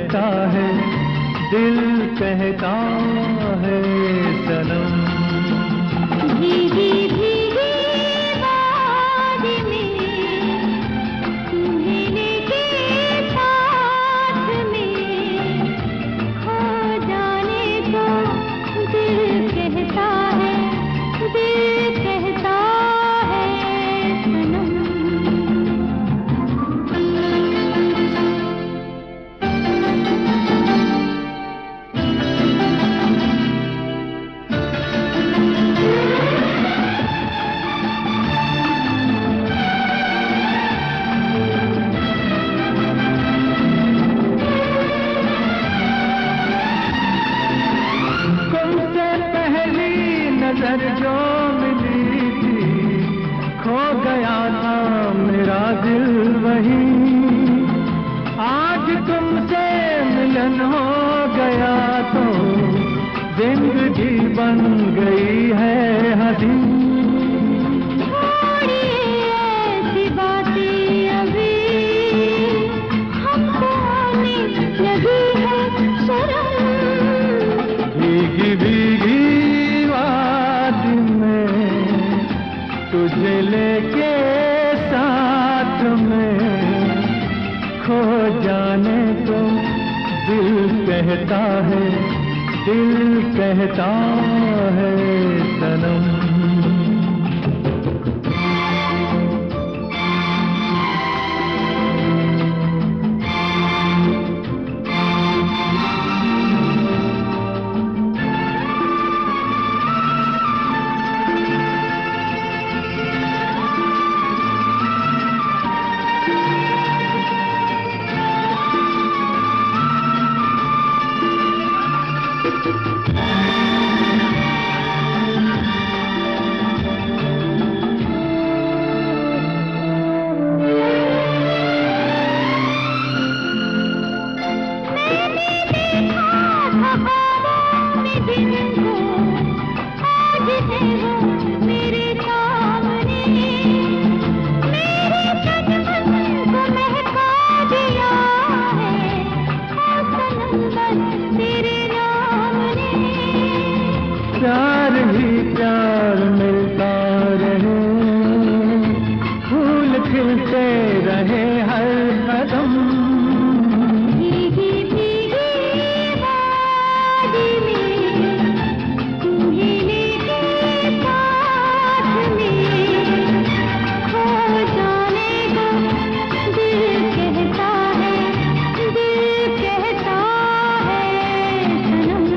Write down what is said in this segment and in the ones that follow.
कहता है, दिल कहता है सनम। भीगी भीगी वादी में तुम्हें लेके साथ में, खो जाने को दिल कहता है, दिल कहता है सनम। नजर जो मिली थी, खो गया था मेरा दिल वही। आज तुमसे मिलन हो गया तो जिंदगी बन गई है हंसी। ऐसी बातें अभी हमको आने लगी है शर्म। भीगी भीगी तुझे लेके साथ में, खो जाने को दिल कहता है, दिल कहता है सनम। प्यार ही प्यार मिलता रहे, फूल खिलते रहे हर कदम। भीगी भीगी वादी में तुम्हें लेके साथ में, खो जाने को दिल कहता है, दिल कहता है सनम।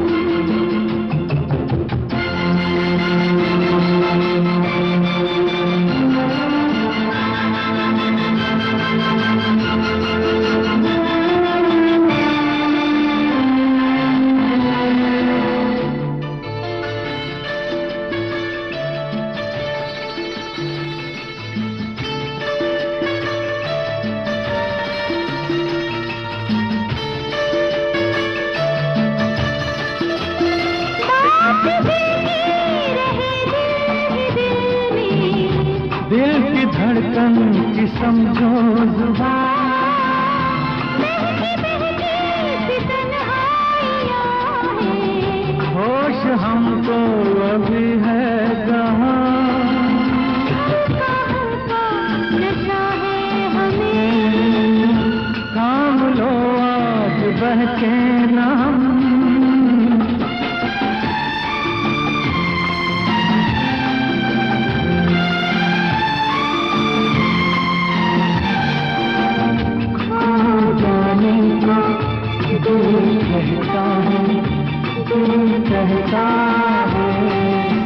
दिल की धड़कन की समझो जुबान, होश हमको अभी है कहाँ। नशा है हमें, थाम लो आज बहके नाम। दिल कहता है, दिल कहता है।